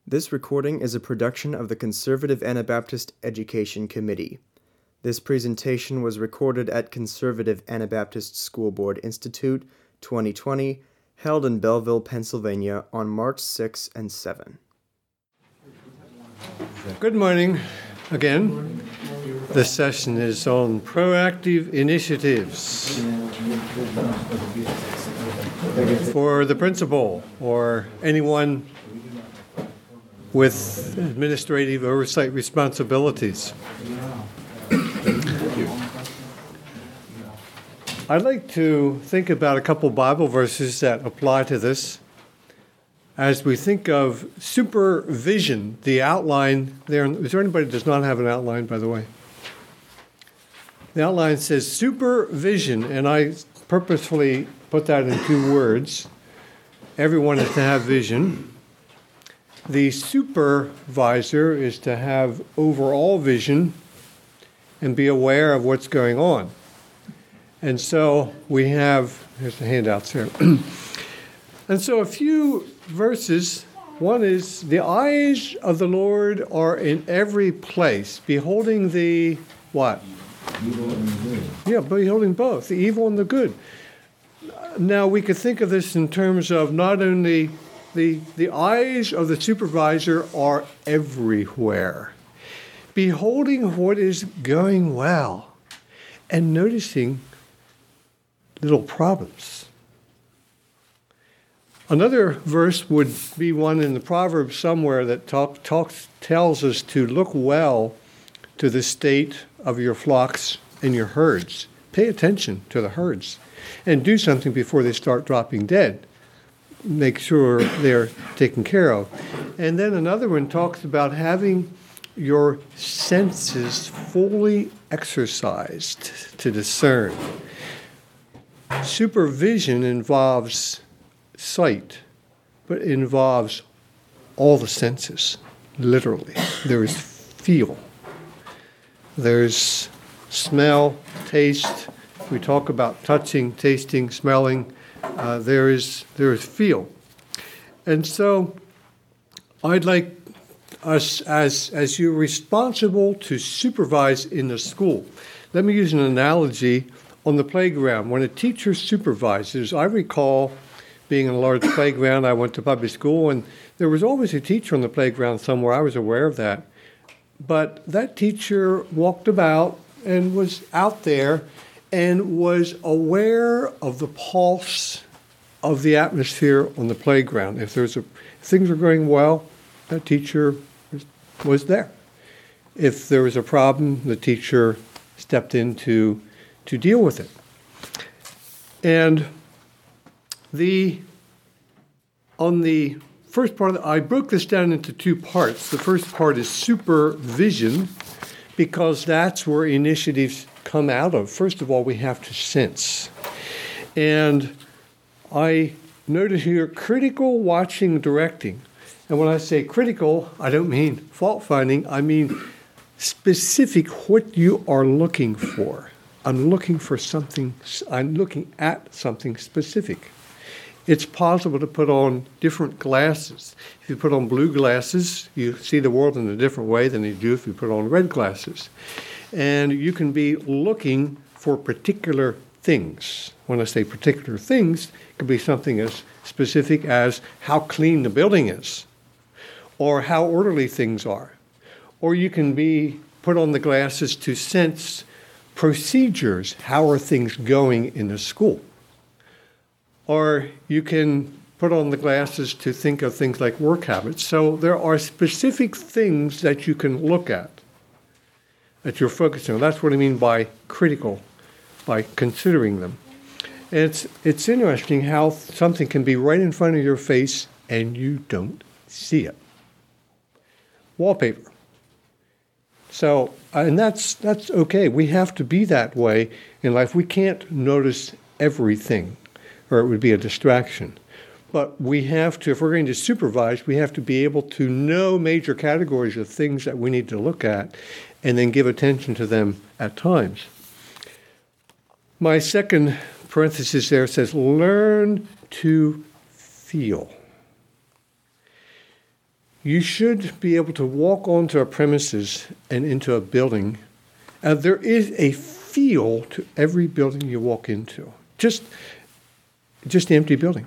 This recording is a production of the Conservative Anabaptist Education Committee. This presentation was recorded at Conservative Anabaptist School Board Institute 2020, held in Belleville, Pennsylvania on March 6 and 7. Good morning again. This session is on proactive initiatives for the principal or anyone with administrative oversight responsibilities. I'd like to think about a couple Bible verses that apply to this. As we think of supervision, the outline there, is there anybody that does not have an outline, by the way? The outline says supervision, and I purposefully put that in two words. Everyone is to have vision. The supervisor is to have overall vision and be aware of what's going on. And so we have, here's the handouts here. And so a few verses. One is, the eyes of the Lord are in every place, beholding the what? Evil and the good. Yeah, beholding both, the evil and the good. Now, we could think of this in terms of not only the eyes of the supervisor are everywhere, beholding what is going well and noticing little problems. Another verse would be one in the Proverbs somewhere that tells us to look well to the state of your flocks and your herds. Pay attention to the herds and do something before they start dropping dead. Make sure they're taken care of. And then another one talks about having your senses fully exercised to discern. Supervision involves sight, but it involves all the senses, literally. There is feel. There's smell, taste. We talk about touching, tasting, smelling. There is feel. And so I'd like us, as you're responsible to supervise in the school, let me use an analogy on the playground. When a teacher supervises, I recall being in a large playground. I went to public school, and there was always a teacher on the playground somewhere. I was aware of that. But that teacher walked about and was out there and was aware of the pulse of the atmosphere on the playground. If things were going well, that teacher was there. If there was a problem, the teacher stepped in to deal with it. And on the first part I broke this down into two parts. The first part is supervision, because that's where initiatives come out of. First of all, we have to sense. And I noted here critical watching, directing. And when I say critical, I don't mean fault finding. I mean specific, what you are looking for. I'm looking at something specific. It's possible to put on different glasses. If you put on blue glasses, you see the world in a different way than you do if you put on red glasses. And you can be looking for particular things. When I say particular things, it could be something as specific as how clean the building is, or how orderly things are. Or you can put on the glasses to sense procedures. How are things going in the school? Or you can put on the glasses to think of things like work habits. So there are specific things that you can look at, that you're focusing on. That's what I mean by critical, by considering them. And it's interesting how something can be right in front of your face and you don't see it. Wallpaper. So, and that's okay. We have to be that way in life. We can't notice everything, or it would be a distraction. But we have to, if we're going to supervise, we have to be able to know major categories of things that we need to look at and then give attention to them at times. My second parenthesis there says, learn to feel. You should be able to walk onto a premises and into a building. There is a feel to every building you walk into. Just an empty building.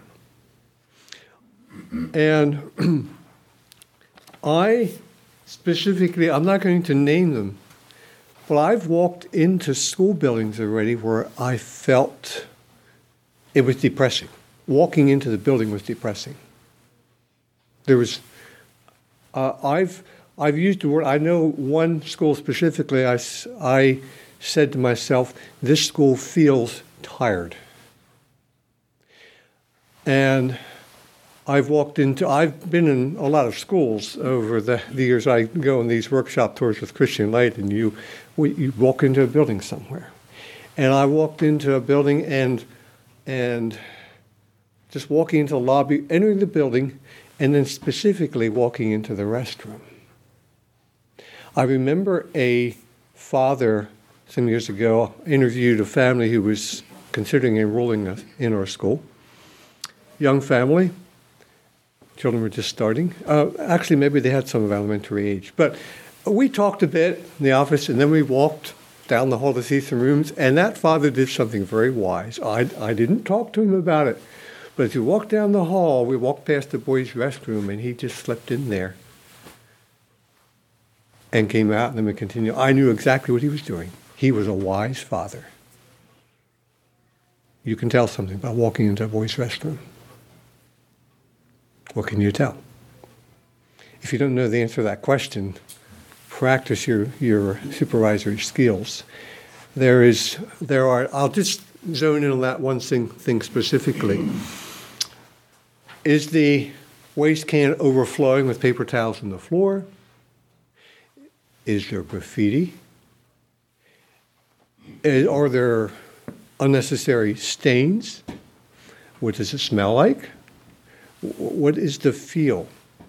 And I specifically, I'm not going to name them, but I've walked into school buildings already where I felt it was depressing. Walking into the building was depressing. There was, I've used the word, I know one school specifically, I said to myself, this school feels tired. And I've been in a lot of schools over the years. I go on these workshop tours with Christian Light, and you walk into a building somewhere. And I walked into a building and just walking into the lobby, entering the building, and then specifically walking into the restroom. I remember a father some years ago interviewed a family who was considering enrolling in our school. Young family. Children were just starting. Actually, maybe they had some of elementary age. But we talked a bit in the office, and then we walked down the hall to see some rooms, and that father did something very wise. I didn't talk to him about it, but as we walked down the hall, we walked past the boys' restroom, and he just slipped in there and came out, and then we continued. I knew exactly what he was doing. He was a wise father. You can tell something by walking into a boys' restroom. What can you tell? If you don't know the answer to that question, practice your supervisory skills. I'll just zone in on that one thing specifically. Is the waste can overflowing with paper towels on the floor? Is there graffiti? Are there unnecessary stains? What does it smell like? What is the feel?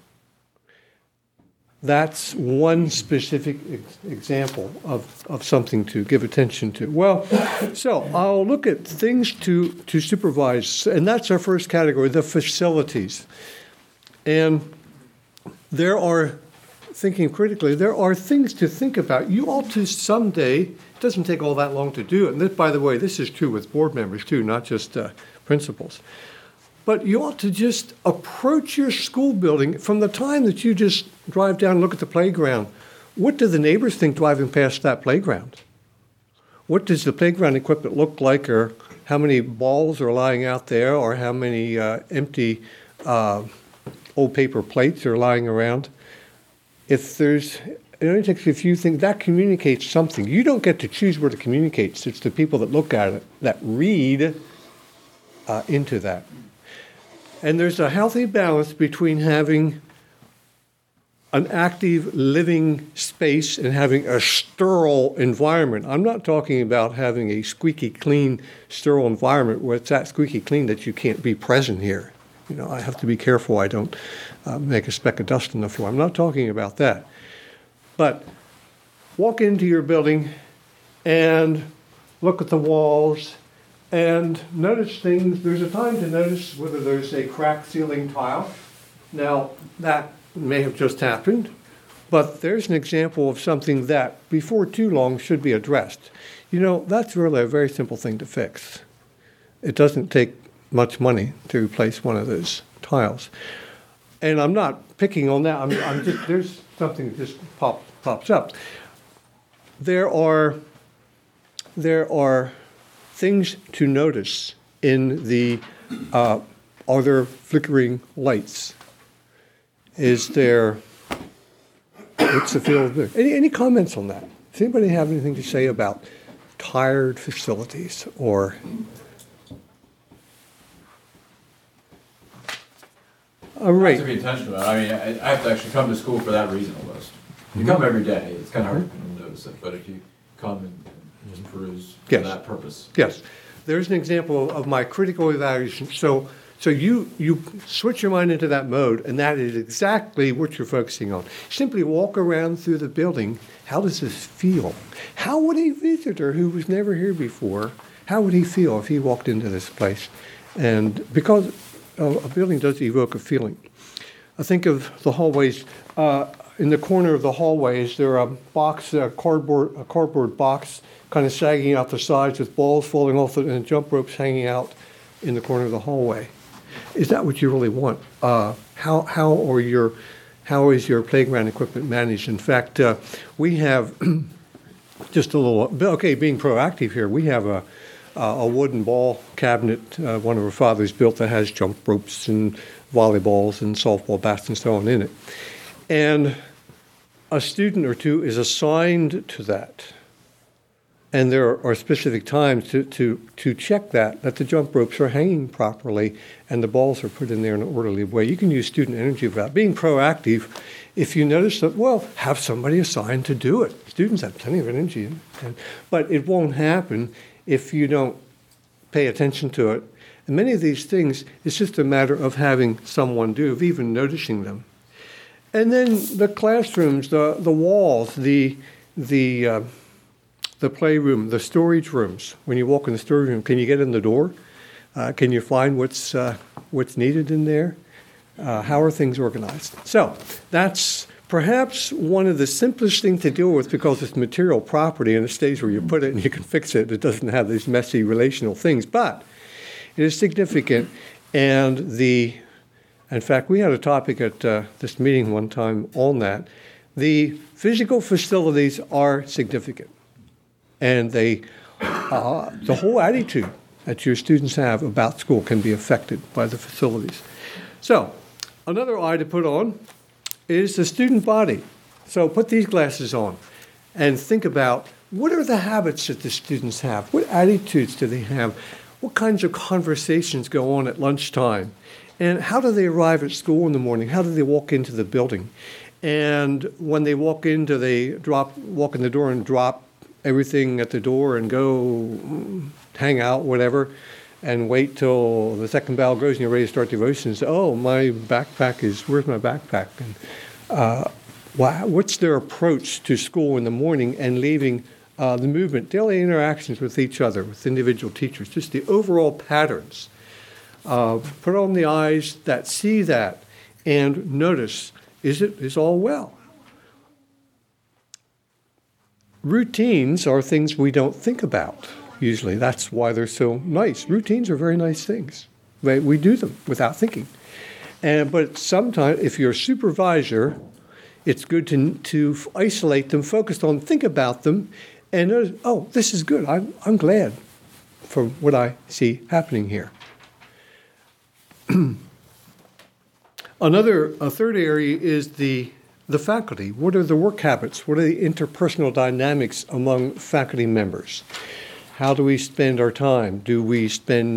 That's one specific example of something to give attention to. Well, so I'll look at things to supervise, and that's our first category, the facilities. And thinking critically, there are things to think about. You ought to someday, it doesn't take all that long to do it, and this, by the way, this is true with board members too, not just principals. But you ought to just approach your school building from the time that you just drive down and look at the playground. What do the neighbors think driving past that playground? What does the playground equipment look like, or how many balls are lying out there, or how many empty old paper plates are lying around? It only takes a few things. That communicates something. You don't get to choose what it communicates. It's the people that look at it that read into that. And there's a healthy balance between having an active living space and having a sterile environment. I'm not talking about having a squeaky clean, sterile environment where it's that squeaky clean that you can't be present here. You know, I have to be careful I don't make a speck of dust on the floor. I'm not talking about that. But walk into your building and look at the walls and notice things. There's a time to notice whether there's a cracked ceiling tile. Now, that may have just happened, but there's an example of something that, before too long, should be addressed. You know, that's really a very simple thing to fix. It doesn't take much money to replace one of those tiles. And I'm not picking on that. I'm just, there's something that just pops up. There are things to notice in the, are there flickering lights? Is there, what's the feel of it? Any comments on that? Does anybody have anything to say about tired facilities or? All right. I have to be intentional about it. I mean, I have to actually come to school for that reason almost. You come every day, it's kind of hard to notice it, but if you come and just peruse for that purpose. Yes. There's an example of my critical evaluation. So you switch your mind into that mode, and that is exactly what you're focusing on. Simply walk around through the building. How does this feel? How would a visitor who was never here before, how would he feel if he walked into this place? And because a building does evoke a feeling. think of the hallways. In the corner of the hallways, there are a cardboard box, kind of sagging out the sides with balls falling off it and jump ropes hanging out in the corner of the hallway. Is that what you really want? How is your playground equipment managed? In fact, we have just a little. Okay, being proactive here, we have a wooden ball cabinet one of our fathers built that has jump ropes and volleyballs and softball bats and so on in it. And a student or two is assigned to that. And there are specific times to check that the jump ropes are hanging properly and the balls are put in there in an orderly way. You can use student energy for that. Being proactive, if you notice that, well, have somebody assigned to do it. Students have plenty of energy. But it won't happen if you don't pay attention to it. And many of these things, it's just a matter of having someone do, of even noticing them. And then the classrooms, the walls, the playroom, the storage rooms. When you walk in the storage room, can you get in the door? Can you find what's needed in there? How are things organized? So that's perhaps one of the simplest things to deal with because it's material property and it stays where you put it and you can fix it. It doesn't have these messy relational things, but it is significant. And in fact, we had a topic at this meeting one time on that. The physical facilities are significant. And the whole attitude that your students have about school can be affected by the facilities. So, another eye to put on is the student body. So put these glasses on and think about what are the habits that the students have? What attitudes do they have? What kinds of conversations go on at lunchtime? And how do they arrive at school in the morning? How do they walk into the building? And when they walk in, do they walk in the door and drop everything at the door and go hang out, whatever, and wait till the second bell goes and you're ready to start devotions? Oh, my backpack where's my backpack? And what's their approach to school in the morning and leaving the movement, daily interactions with each other, with individual teachers, just the overall patterns. Put on the eyes that see that and notice, is all well? Routines are things we don't think about, usually. That's why they're so nice. Routines are very nice things. We do them without thinking. But sometimes, if you're a supervisor, it's good to isolate them, focus on, think about them, and notice, oh, this is good. I'm glad for what I see happening here. A third area is the faculty. What are the work habits? What are the interpersonal dynamics among faculty members? How do we spend our time? Do we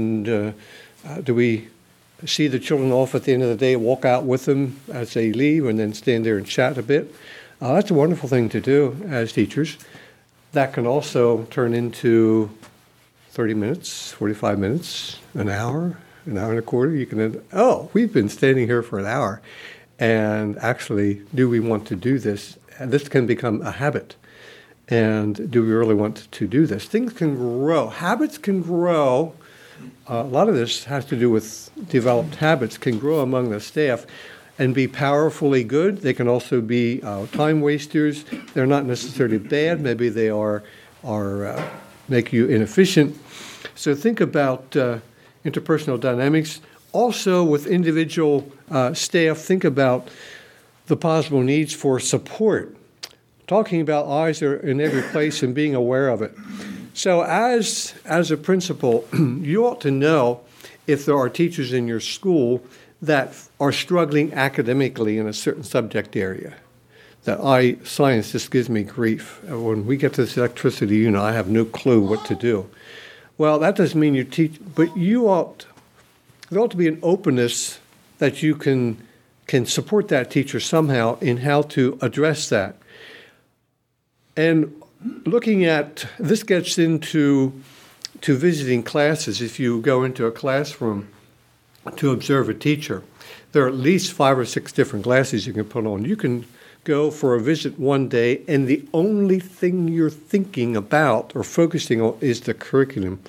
see the children off at the end of the day, walk out with them as they leave, and then stand there and chat a bit? That's a wonderful thing to do as teachers. That can also turn into 30 minutes, 45 minutes, an hour and a quarter. You can, we've been standing here for an hour. And actually, do we want to do this? And this can become a habit. And do we really want to do this? Things can grow. Habits can grow. A lot of this has to do with developed habits, can grow among the staff and be powerfully good. They can also be time wasters. They're not necessarily bad. Maybe they are make you inefficient. So think about interpersonal dynamics. Also, with individual staff, think about the possible needs for support. Talking about eyes are in every place and being aware of it. So as a principal, you ought to know if there are teachers in your school that are struggling academically in a certain subject area. Science just gives me grief. When we get to this electricity, I have no clue what to do. Well, that doesn't mean you teach, but there ought to be an openness that you can support that teacher somehow in how to address that. And looking at, this gets into visiting classes. If you go into a classroom to observe a teacher, there are at least 5 or 6 different classes you can put on. You can go for a visit one day, and the only thing you're thinking about or focusing on is the curriculum.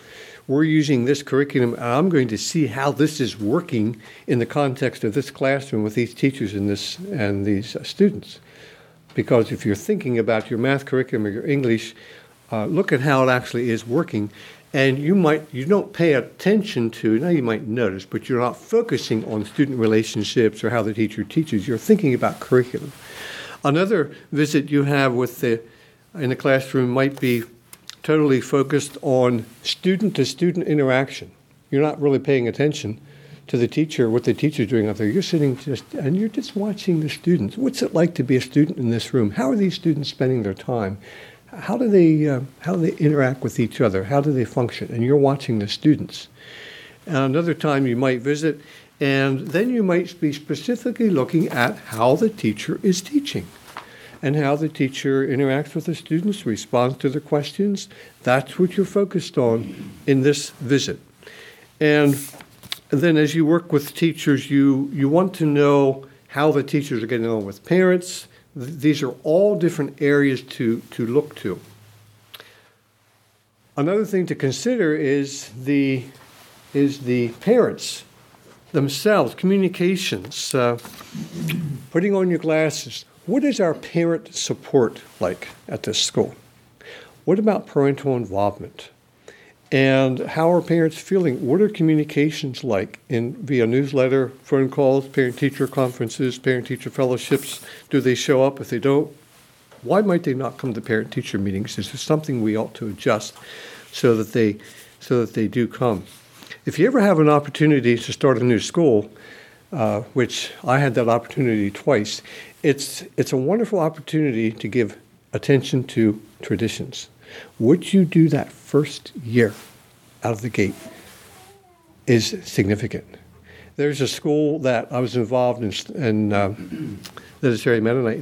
we're using this curriculum, and I'm going to see how this is working in the context of this classroom with these teachers and these students. Because if you're thinking about your math curriculum or your English, look at how it actually is working. And you don't pay attention to, now you might notice, but you're not focusing on student relationships or how the teacher teaches. You're thinking about curriculum. Another visit you have in the classroom might be totally focused on student-to-student interaction. You're not really paying attention to the teacher, what the teacher's doing out there. You're sitting and you're just watching the students. What's it like to be a student in this room? How are these students spending their time? How do they interact with each other? How do they function? And you're watching the students. And another time you might visit, and then you might be specifically looking at how the teacher is teaching and how the teacher interacts with the students, responds to the questions. That's what you're focused on in this visit. And then as you work with teachers, you want to know how the teachers are getting on with parents. These are all different areas to look to. Another thing to consider is the parents themselves, communications, putting on your glasses. What is our parent support like at this school? What about parental involvement? And how are parents feeling? What are communications like via newsletter, phone calls, parent-teacher conferences, parent-teacher fellowships? Do they show up? If they don't, why might they not come to parent-teacher meetings? Is there something we ought to adjust so that they do come? If you ever have an opportunity to start a new school, which I had that opportunity twice, it's a wonderful opportunity to give attention to traditions. What you do that first year out of the gate is significant. There's a school that I was involved in that is very Mennonite in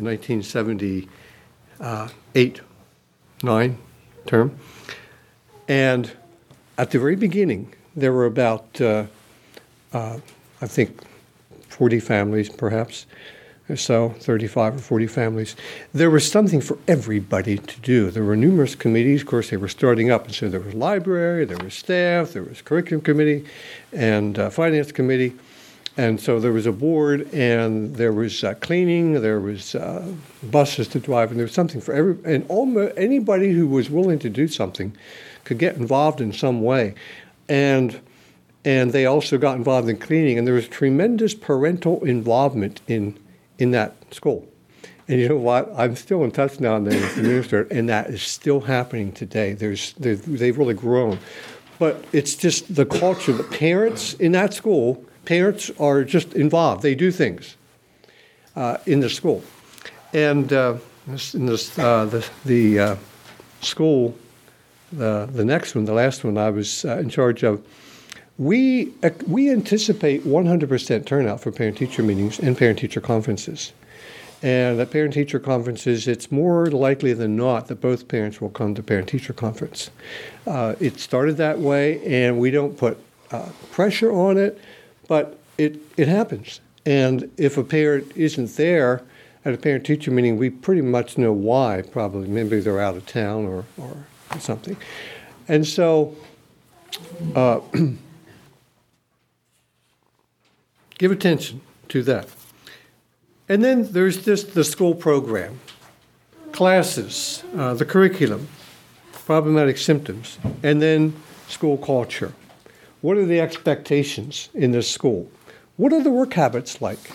1978-9 term. And at the very beginning, there were about, I think, 40 families perhaps, or so, 35 or 40 families. There was something for everybody to do. There were numerous committees. Of course, they were starting up. And so there was library, there was staff, there was curriculum committee, and finance committee. And so there was a board, and there was cleaning, there was buses to drive, and there was something for and almost anybody who was willing to do something could get involved in some way. And they also got involved in cleaning, and there was tremendous parental involvement in that school. And you know what? I'm still in touch now and then with the administrator, and that is still happening today. They've really grown. But it's just the culture. The parents in that school, parents are just involved. They do things in the school. And the school, the next one, the last one I was in charge of, we anticipate 100% turnout for parent-teacher meetings and parent-teacher conferences. And at parent-teacher conferences, it's more likely than not that both parents will come to parent-teacher conference. It started that way, and we don't put pressure on it, but it happens. And if a parent isn't there at a parent-teacher meeting, we pretty much know why, probably. Maybe they're out of town or something. And so give attention to that. And then there's just the school program, classes, the curriculum, problematic symptoms, and then school culture. What are the expectations in this school? What are the work habits like?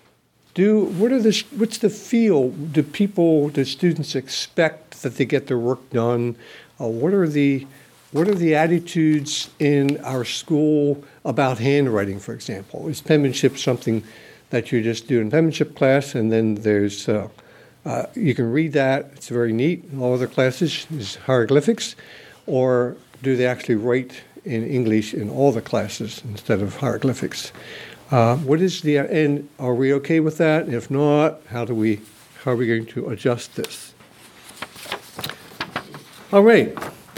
What's the feel? Do students expect that they get their work done? What are the attitudes in our school about handwriting, for example? Is penmanship something that you just do in penmanship class, and then there's you can read that, it's very neat. In all other classes is hieroglyphics, or do they actually write in English in all the classes instead of hieroglyphics? And are we okay with that? If not, how are we going to adjust this? All right.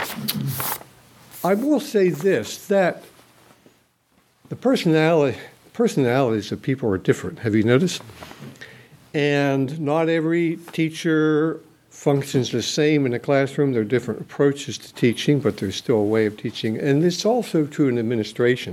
I will say this, that the personalities of people are different. Have you noticed? And not every teacher functions the same in the classroom. There are different approaches to teaching, but there's still a way of teaching. And it's also true in administration,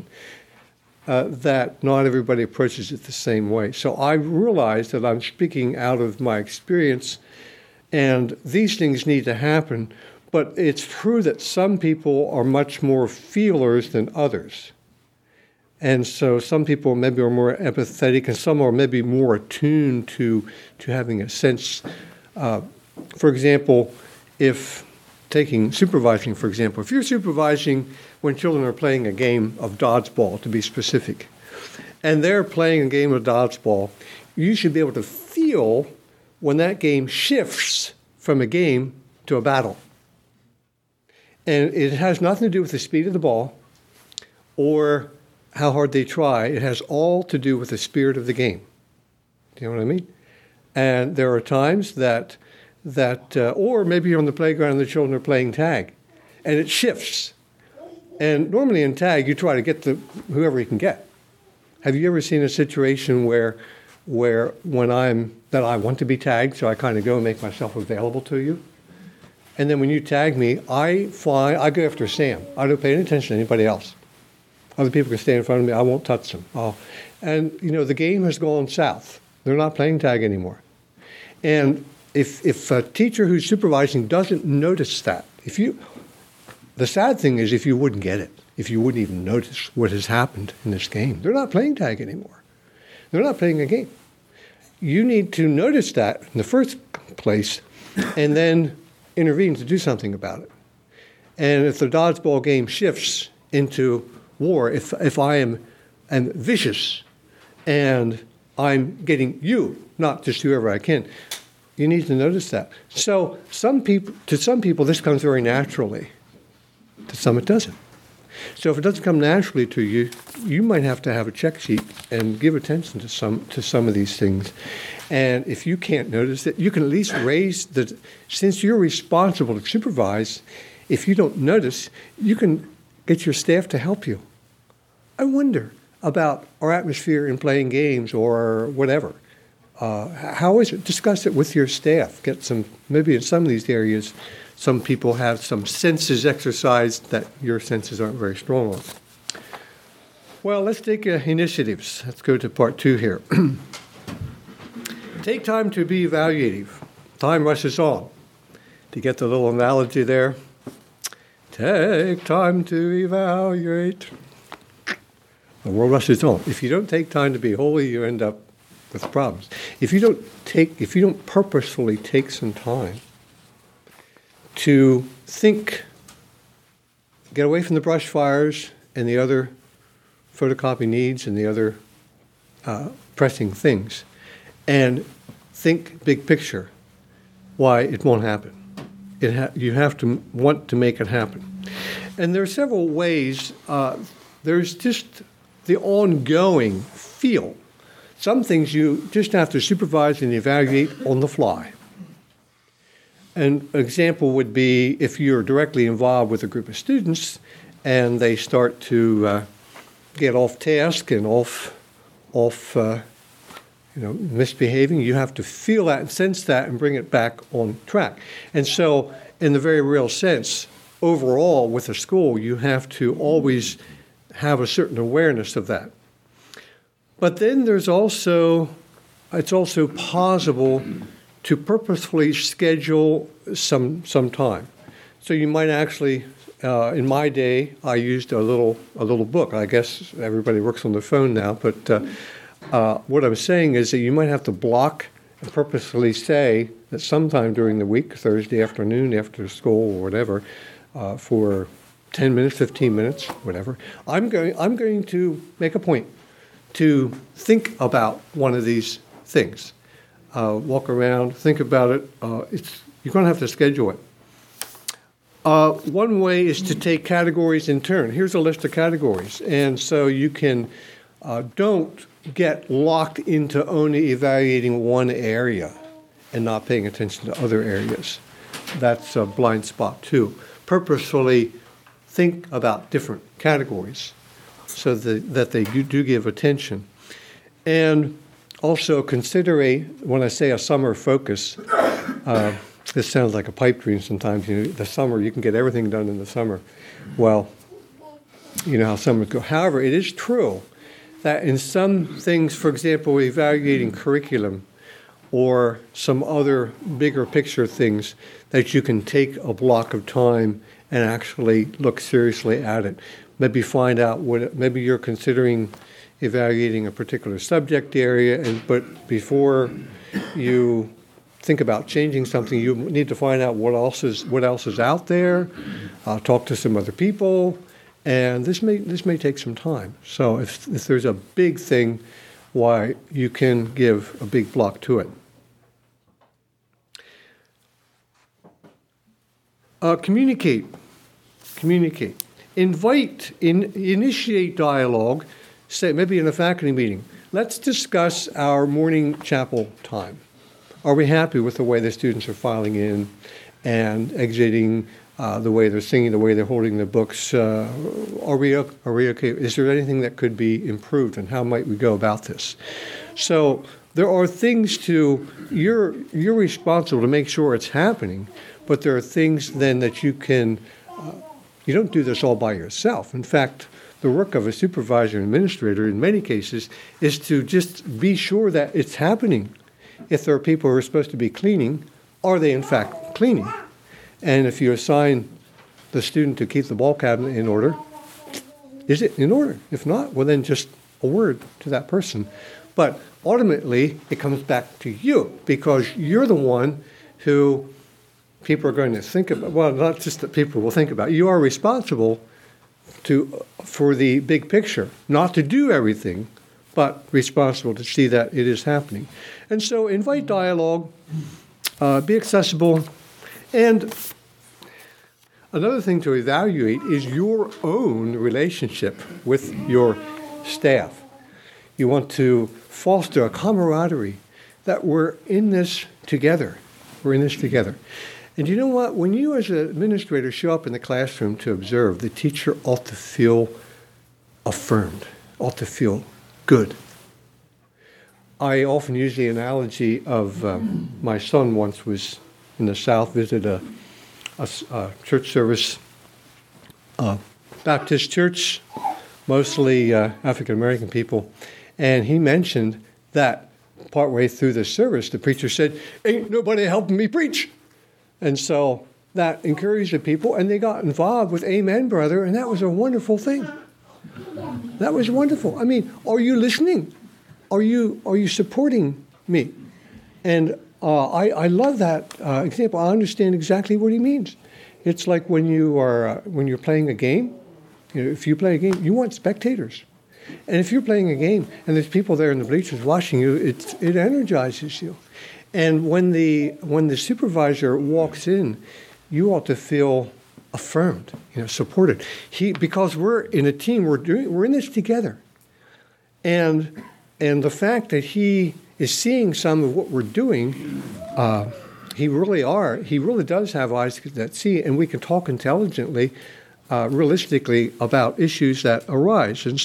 that not everybody approaches it the same way. So I realize that I'm speaking out of my experience, and these things need to happen. But it's true that some people are much more feelers than others. And so some people maybe are more empathetic, and some are maybe more attuned to having a sense. For example, if taking supervising, for example, if you're supervising when children are playing a game of dodgeball, to be specific, and they're playing a game of dodgeball, you should be able to feel when that game shifts from a game to a battle. And it has nothing to do with the speed of the ball or how hard they try. It has all to do with the spirit of the game. Do you know what I mean? And there are times that or maybe you're on the playground and the children are playing tag, and it shifts. And normally in tag, you try to get to whoever you can get. Have you ever seen a situation where when I want to be tagged, so I kind of go and make myself available to you? And then when you tag me, I go after Sam. I don't pay any attention to anybody else. Other people can stand in front of me. I won't touch them. And, the game has gone south. They're not playing tag anymore. And if a teacher who's supervising doesn't notice that, the sad thing is if you wouldn't get it, if you wouldn't even notice what has happened in this game, they're not playing tag anymore. They're not playing a game. You need to notice that in the first place and then intervene to do something about it. And if the dodgeball game shifts into war, if I am vicious and I'm getting you, not just whoever I can, you need to notice that. So to some people, this comes very naturally. To some, it doesn't. So if it doesn't come naturally to you, you might have to have a check sheet and give attention to some of these things. And if you can't notice it, you can at least since you're responsible to supervise, if you don't notice, you can get your staff to help you. I wonder about our atmosphere in playing games or whatever. How is it? Discuss it with your staff. Maybe in some of these areas, some people have some senses exercised that your senses aren't very strong on. Well, let's take initiatives. Let's go to part 2 here. Take time to be evaluative. Time rushes on. To get the little analogy there, take time to evaluate. The world rushes on. If you don't take time to be holy, you end up with problems. If you don't purposefully take some time to think, get away from the brush fires and the other photocopy needs and the other pressing things, and think big picture, why it won't happen. You have to want to make it happen. And there are several ways. There's just the ongoing feel. Some things you just have to supervise and evaluate on the fly. An example would be if you're directly involved with a group of students and they start to get off task and off misbehaving, you have to feel that and sense that and bring it back on track. And so in the very real sense, overall with a school, you have to always have a certain awareness of that. But then it's also possible to purposefully schedule some time. So you might actually, in my day, I used a little book. I guess everybody works on their phone now, but what I'm saying is that you might have to block and purposefully say that sometime during the week, Thursday afternoon after school or whatever, for 10 minutes, 15 minutes, whatever, I'm going to make a point to think about one of these things. Walk around, think about it. You're going to have to schedule it. One way is to take categories in turn. Here's a list of categories. And so you can don't get locked into only evaluating one area and not paying attention to other areas. That's a blind spot too. Purposefully think about different categories so that they do give attention. And also consider when I say a summer focus, this sounds like a pipe dream sometimes. The summer, you can get everything done in the summer. Well, you know how summers go. However, it is true that in some things, for example, evaluating curriculum or some other bigger picture things, that you can take a block of time and actually look seriously at it. Maybe find out maybe you're considering evaluating a particular subject area, but before you think about changing something, you need to find out what else is out there, talk to some other people, and this may take some time. So if there's a big thing, why you can give a big block to it. Communicate. Initiate dialogue, say maybe in a faculty meeting. Let's discuss our morning chapel time. Are we happy with the way the students are filing in and exiting, the way they're singing, the way they're holding their books? Are we okay? Is there anything that could be improved, and how might we go about this? So there are things you're responsible to make sure it's happening, but there are things then that you can, you don't do this all by yourself. In fact, the work of a supervisor and administrator in many cases is to just be sure that it's happening. If there are people who are supposed to be cleaning, are they in fact cleaning? And if you assign the student to keep the ball cabinet in order, is it in order? If not, well then just a word to that person. But ultimately, it comes back to you, because you're the one who people are going to think about. Well, not just that people will think about. You are responsible for the big picture, not to do everything, but responsible to see that it is happening. And so invite dialogue, be accessible, and another thing to evaluate is your own relationship with your staff. You want to foster a camaraderie that we're in this together. We're in this together. And you know what? When you as an administrator show up in the classroom to observe, the teacher ought to feel affirmed, ought to feel good. I often use the analogy of my son once was in the South, visited a church service, Baptist church, mostly African-American people, and he mentioned that partway through the service, the preacher said, "Ain't nobody helping me preach." And so that encouraged the people, and they got involved with "Amen, brother," and that was a wonderful thing. That was wonderful. I mean, are you listening? Are you supporting me? And I love that example. I understand exactly what he means. It's like when you're playing a game. You know, if you play a game, you want spectators. And if you're playing a game and there's people there in the bleachers watching you, it energizes you. And when the supervisor walks in, you ought to feel affirmed, supported. Because we're in a team, we're in this together. And the fact that he is seeing some of what we're doing, he really does have eyes that see, and we can talk intelligently, realistically about issues that arise. And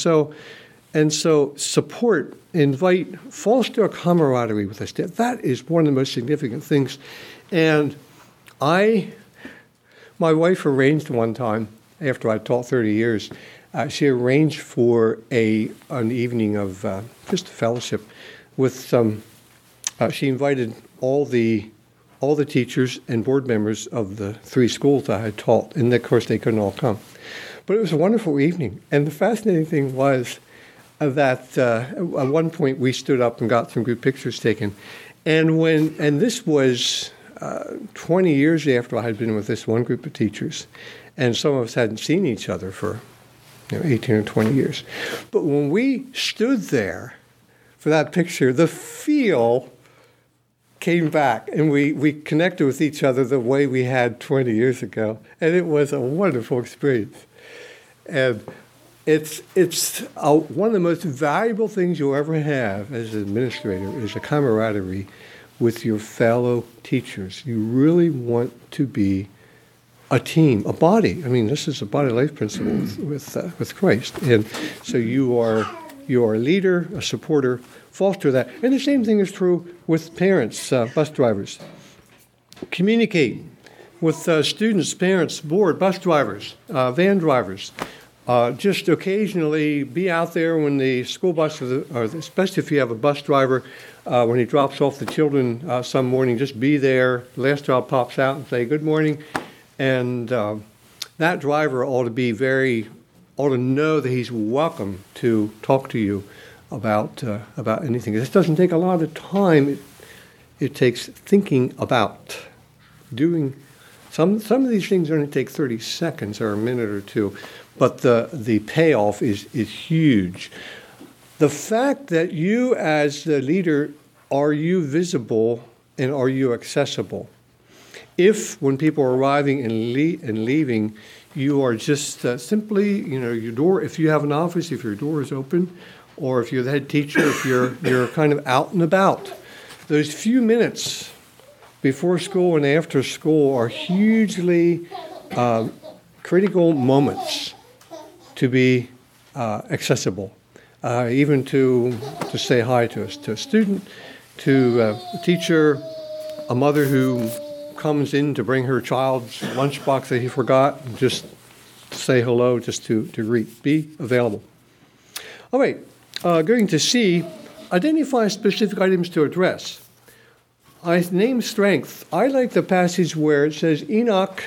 so support, invite, foster a camaraderie with us. That is one of the most significant things. And my wife arranged one time, after I taught 30 years, she arranged for an evening of just a fellowship with some. She invited all the teachers and board members of the 3 schools I had taught, and of course they couldn't all come. But it was a wonderful evening, and the fascinating thing was that at one point we stood up and got some good pictures taken, and this was 20 years after I had been with this one group of teachers, and some of us hadn't seen each other for 18 or 20 years. But when we stood there for that picture, the feel came back, and we connected with each other the way we had 20 years ago, and it was a wonderful experience. And it's one of the most valuable things you'll ever have as an administrator is a camaraderie with your fellow teachers. You really want to be a team, a body. I mean, this is a body life principle with Christ, and so you are a leader, a supporter. Foster that, and the same thing is true with parents, bus drivers. Communicate with students, parents, board, bus drivers, van drivers. Just occasionally be out there when the school bus, or especially if you have a bus driver, when he drops off the children some morning, just be there. The last child pops out and say, good morning. And that driver ought to know that he's welcome to talk to you about anything. This doesn't take a lot of time. It takes thinking about doing. Some of these things only take 30 seconds or a minute or two, but the payoff is huge. The fact that you as the leader, are you visible and are you accessible? If when people are arriving and leaving, you are just simply, your door, if you have an office, if your door is open, or if you're the head teacher, if you're kind of out and about, those few minutes before school and after school are hugely critical moments to be accessible, even to say hi to a student, to a teacher, a mother who comes in to bring her child's lunchbox that he forgot, and just say hello, just to greet. Be available. All right, going to C, identify specific items to address. I named strength. I like the passage where it says Enoch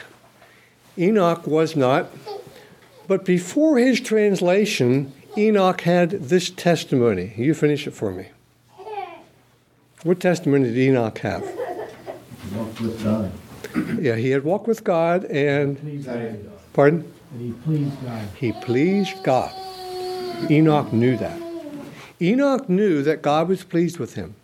was not, but before his translation, Enoch had this testimony. You finish it for me. What testimony did Enoch have? He walked with God. Yeah, he had walked with God and... Pleased God. Pardon? And he pleased God. He pleased God. Enoch knew that. Enoch knew that God was pleased with him.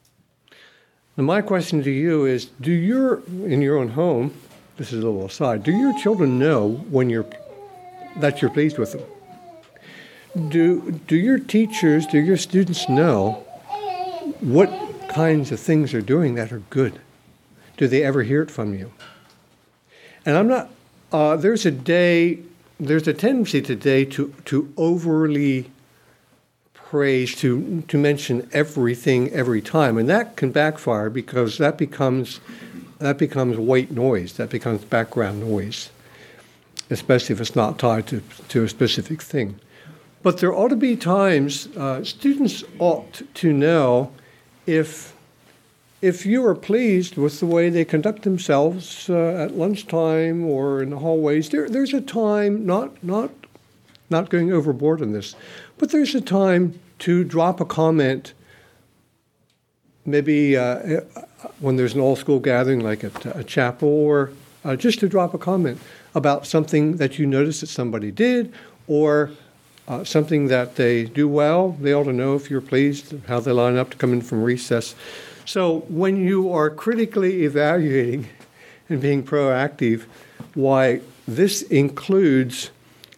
Now, my question to you is, in your own home, this is a little aside, do your children know that you're pleased with them? Do your teachers, do your students know what kinds of things they're doing that are good? Do they ever hear it from you? And I'm not, there's a tendency today to overly praise, to mention everything every time, and that can backfire because that becomes white noise, that becomes background noise, especially if it's not tied to a specific thing. But there ought to be times, students ought to know if you are pleased with the way they conduct themselves at lunchtime or in the hallways. There's a time, not going overboard on this, but there's a time to drop a comment, maybe when there's an all-school gathering like at a chapel, or just to drop a comment about something that you notice that somebody did, or something that they do well. They ought to know if you're pleased, how they line up to come in from recess. So when you are critically evaluating and being proactive, why this includes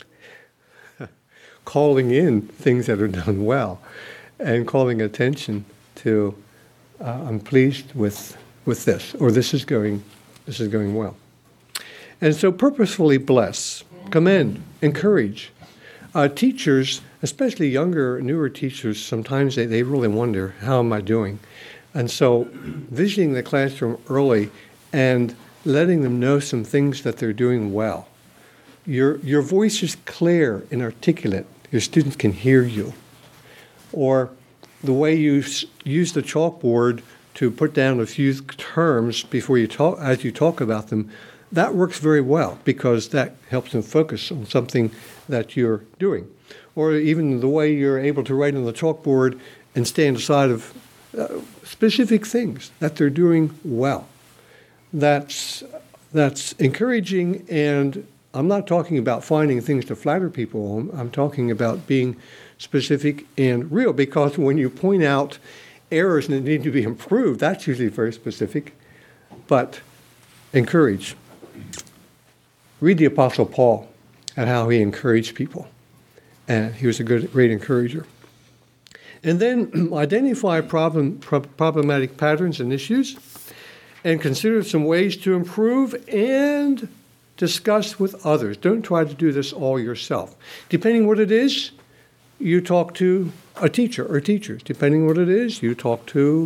calling in things that are done well and calling attention to, I'm pleased with this, or this is going well. And so purposefully bless, commend, encourage. Teachers, especially younger, newer teachers, sometimes they really wonder, how am I doing? And so visiting the classroom early and letting them know some things that they're doing well. Your voice is clear and articulate. Your students can hear you. Or the way you use the chalkboard to put down a few terms before you talk, as you talk about them, that works very well because that helps them focus on something that you're doing. Or even the way you're able to write on the chalkboard and stand aside of specific things that they're doing well. That's encouraging, and I'm not talking about finding things to flatter people on. I'm talking about being specific and real, because when you point out errors that need to be improved, that's usually very specific. But encourage. Read the Apostle Paul and how he encouraged people. And he was a great encourager. And then identify problematic patterns and issues, and consider some ways to improve, and discuss with others. Don't try to do this all yourself. Depending what it is, you talk to a teacher or teachers. Depending what it is, you talk to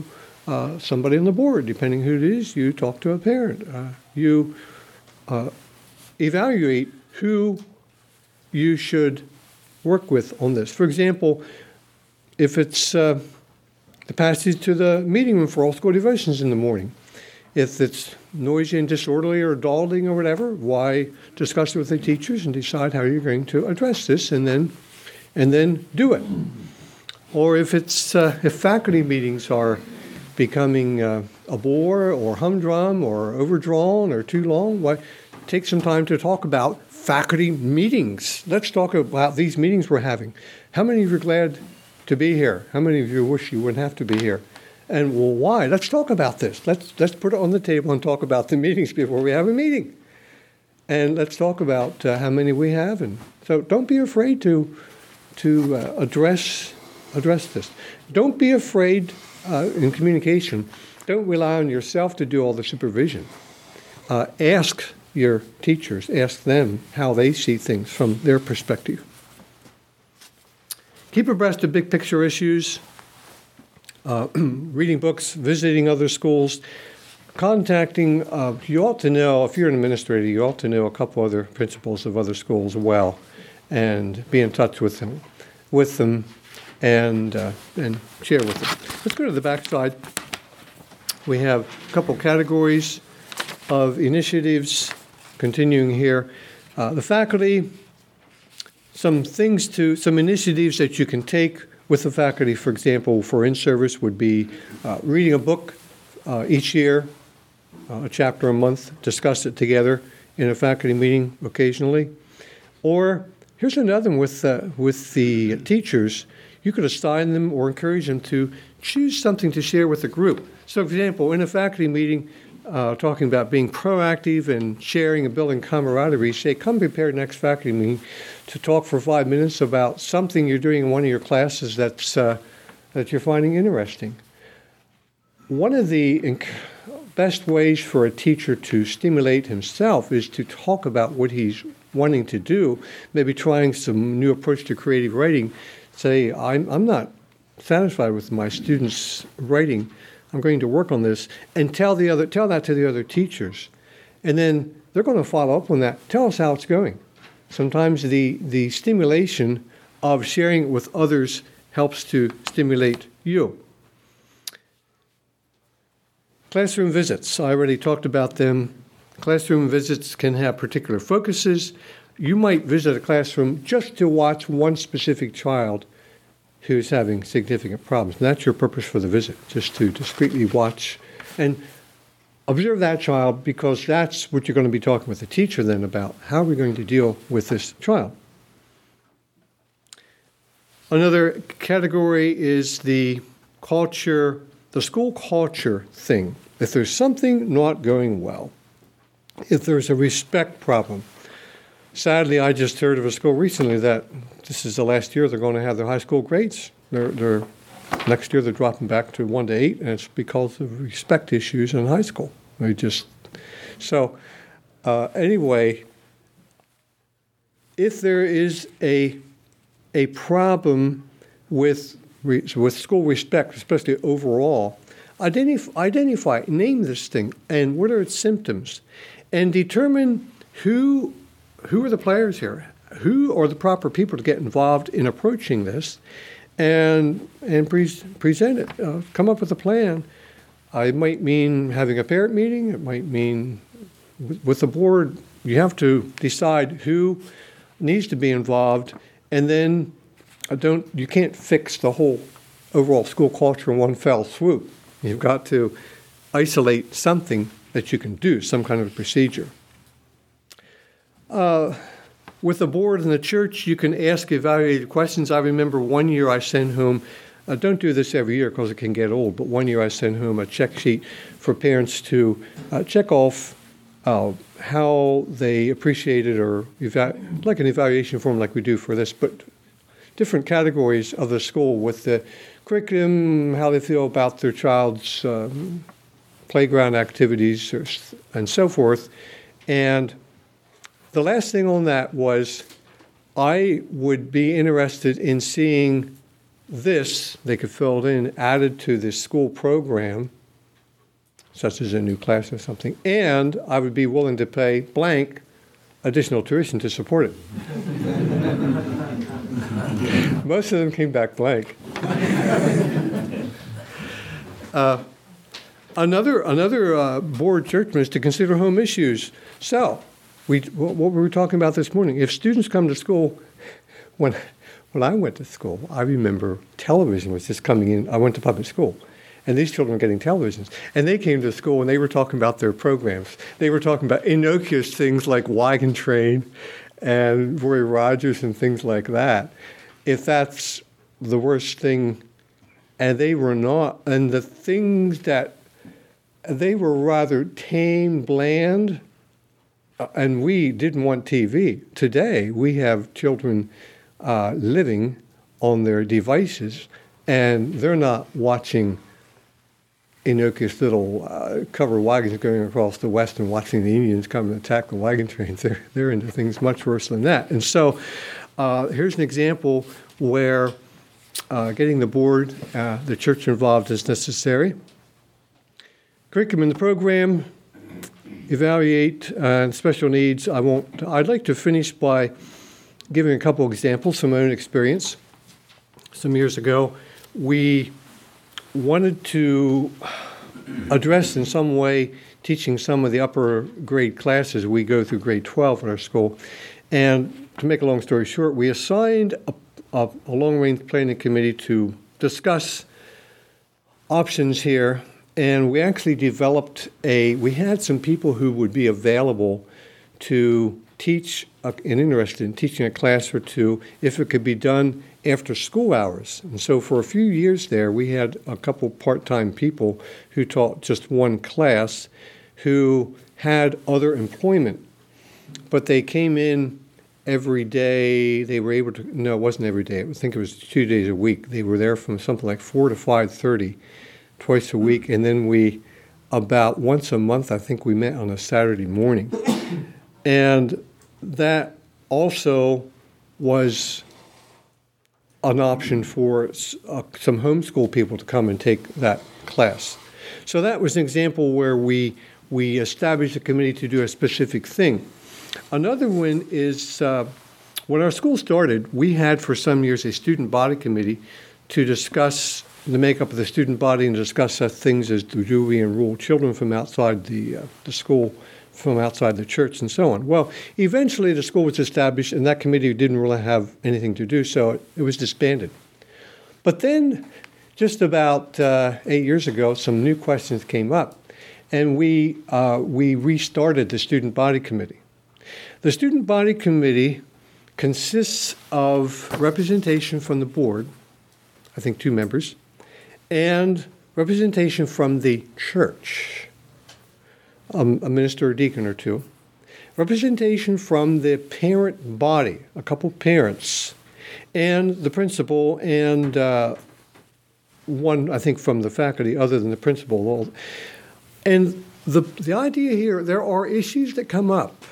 somebody on the board. Depending who it is, you talk to a parent. You evaluate who you should work with on this. For example, if it's the passage to the meeting room for all school devotions in the morning, if it's noisy and disorderly or dawdling or whatever, why discuss it with the teachers and decide how you're going to address this, and then do it. Or if it's if faculty meetings are becoming a bore or humdrum or overdrawn or too long, why take some time to talk about faculty meetings. Let's talk about these meetings we're having. How many of you are glad to be here? How many of you wish you wouldn't have to be here? And well, why? Let's talk about this. Let's put it on the table and talk about the meetings before we have a meeting. And let's talk about how many we have. And so don't be afraid to address this. Don't be afraid in communication. Don't rely on yourself to do all the supervision. Ask your teachers, ask them how they see things from their perspective. Keep abreast of big picture issues. Reading books, visiting other schools, contacting, you ought to know, if you're an administrator, you ought to know a couple other principals of other schools well and be in touch with them and share with them. Let's go to the back side. We have a couple categories of initiatives continuing here. The faculty, some initiatives that you can take with the faculty, for example, for in-service would be reading a book each year, a chapter a month, discuss it together in a faculty meeting occasionally. Or here's another one with the teachers. You could assign them or encourage them to choose something to share with the group. So, for example, in a faculty meeting, talking about being proactive and sharing and building camaraderie, say, come prepared next faculty meeting to talk for 5 minutes about something you're doing in one of your classes that you're finding interesting. One of the best ways for a teacher to stimulate himself is to talk about what he's wanting to do, maybe trying some new approach to creative writing. Say, I'm not satisfied with my students' writing. I'm going to work on this, and tell that to the other teachers. And then they're going to follow up on that. Tell us how it's going. Sometimes the stimulation of sharing it with others helps to stimulate you. Classroom visits. I already talked about them. Classroom visits can have particular focuses. You might visit a classroom just to watch one specific child who's having significant problems. And that's your purpose for the visit, just to discreetly watch and observe that child, because that's what you're going to be talking with the teacher then about. How are we going to deal with this child? Another category is the school culture thing. If there's something not going well, if there's a respect problem. Sadly, I just heard of a school recently that this is the last year they're going to have their high school grades. Next year they're dropping back to 1 to 8, and it's because of respect issues in high school. Anyway, if there is a problem with school respect, especially overall, identify, name this thing, and what are its symptoms, and determine who are the players here, who are the proper people to get involved in approaching this, and present it. Come up with a plan. It might mean having a parent meeting. It might mean with the board. You have to decide who needs to be involved, and then you can't fix the whole overall school culture in one fell swoop. You've got to isolate something that you can do, some kind of procedure. With the board and the church, you can ask evaluated questions. I remember one year I sent home, don't do this every year because it can get old, but one year I sent home a check sheet for parents to check off how they appreciated, or like an evaluation form like we do for this, but different categories of the school with the curriculum, how they feel about their child's playground activities, and so forth. And the last thing on that was I would be interested in seeing this, they could fill it in, added to this school program, such as a new class or something, and I would be willing to pay blank additional tuition to support it. Most of them came back blank. Another board churchman is to consider home issues. So, what were we talking about this morning? If students come to school, when I went to school, I remember television was just coming in. I went to public school, and these children were getting televisions. And they came to school, and they were talking about their programs. They were talking about innocuous things like Wagon Train and Roy Rogers and things like that. If that's the worst thing, and they were not, and the things that they were rather tame, bland, and we didn't want TV. Today, we have children living on their devices, and they're not watching innocuous little covered wagons going across the West and watching the Indians come and attack the wagon trains. They're into things much worse than that. And so here's an example where getting the board, the church involved is necessary. Curriculum in the program, evaluate special needs. I'd like to finish by giving a couple examples from my own experience. Some years ago, we wanted to address in some way teaching some of the upper grade classes. We go through grade 12 in our school. And to make a long story short, we assigned a long-range planning committee to discuss options here. And we actually developed we had some people who would be available to teach and interested in teaching a class or two if it could be done after school hours. And so for a few years there, we had a couple part-time people who taught just one class who had other employment. But they came in every day. They were able to, no, it wasn't every day. I think it was 2 days a week. They were there from something like 4 to 5:30. Twice a week, and then about once a month, I think we met on a Saturday morning. And that also was an option for some homeschool people to come and take that class. So that was an example where we established a committee to do a specific thing. Another one is when our school started, we had for some years a student body committee to discuss the makeup of the student body and discuss such things as do we enroll children from outside the school, from outside the church, and so on. Well, eventually the school was established, and that committee didn't really have anything to do, so it was disbanded. But then, just about 8 years ago, some new questions came up, and we restarted the student body committee. The student body committee consists of representation from the board, I think 2 members, and representation from the church, a minister or deacon or 2, representation from the parent body, a couple parents, and the principal, and one, I think, from the faculty other than the principal. And the idea here, there are issues that come up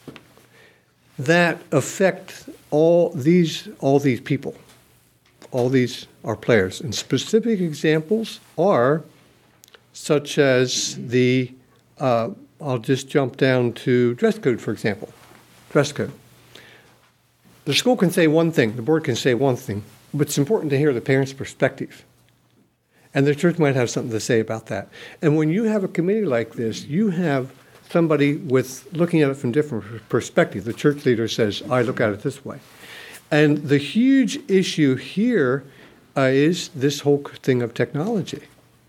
that affect all these people. All these are players. And specific examples are such as I'll just jump down to dress code, for example. Dress code. The school can say one thing, the board can say one thing, but it's important to hear the parents' perspective. And the church might have something to say about that. And when you have a committee like this, you have somebody looking at it from different perspectives. The church leader says, I look at it this way. And the huge issue here is this whole thing of technology.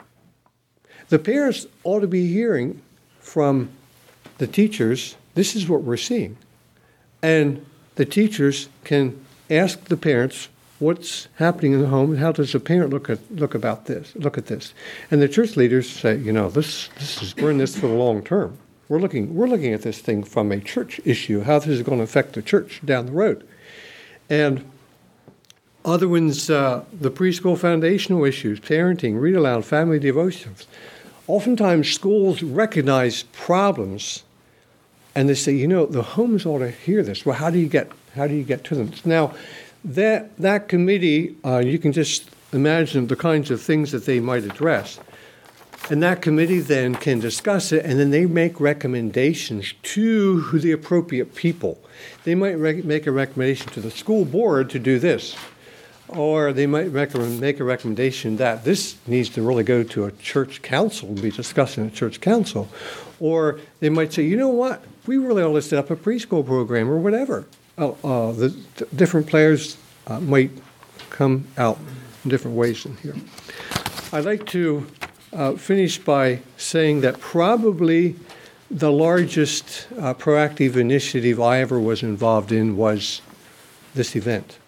The parents ought to be hearing from the teachers, this is what we're seeing. And the teachers can ask the parents what's happening in the home and how does the parent look at this. And the church leaders say, we're in this for the long term. We're looking at this thing from a church issue, how this is going to affect the church down the road. And other ones, the preschool foundational issues, parenting, read aloud, family devotions. Oftentimes schools recognize problems and they say, the homes ought to hear this. Well, how do you get to them? Now, that committee, you can just imagine the kinds of things that they might address. And that committee then can discuss it, and then they make recommendations to the appropriate people. They might make a recommendation to the school board to do this, or they might make a recommendation that this needs to really go to a church council and be discussed in a church council. Or they might say, you know what, we really ought to set up a preschool program or whatever. The different players might come out in different ways in here. I'd like to finish by saying that probably the largest proactive initiative I ever was involved in was this event.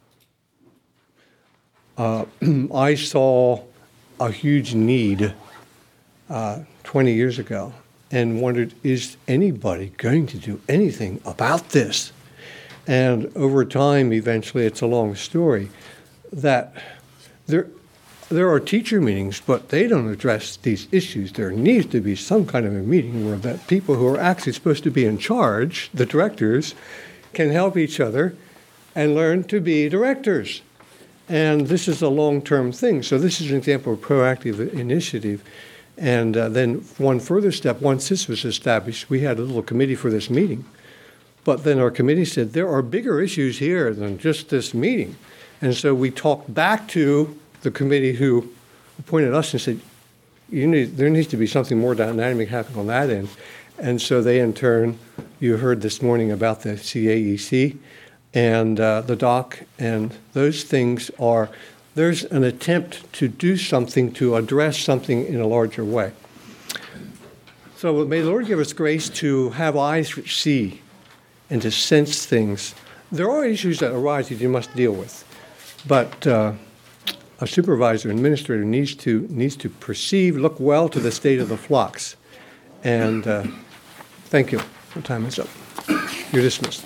I saw a huge need 20 years ago and wondered, is anybody going to do anything about this? And over time, eventually, it's a long story, that there are teacher meetings, but they don't address these issues. There needs to be some kind of a meeting where that people who are actually supposed to be in charge, the directors, can help each other and learn to be directors. And this is a long-term thing. So this is an example of proactive initiative. And then one further step, once this was established, we had a little committee for this meeting. But then our committee said, there are bigger issues here than just this meeting. And so we talked back to the committee who appointed us and said, there needs to be something more dynamic happening on that end. And so they, in turn, you heard this morning about the CAEC and the doc, and those things are, there's an attempt to do something, to address something in a larger way. So may the Lord give us grace to have eyes which see and to sense things. There are issues that arise that you must deal with, but a supervisor, administrator needs to perceive, look well to the state of the flocks. And thank you. Your time is up. You're dismissed.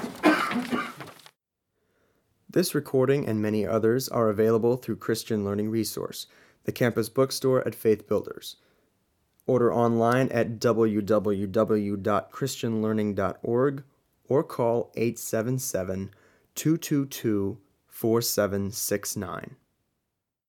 This recording and many others are available through Christian Learning Resource, the campus bookstore at Faith Builders. Order online at www.christianlearning.org or call 877-222-4769.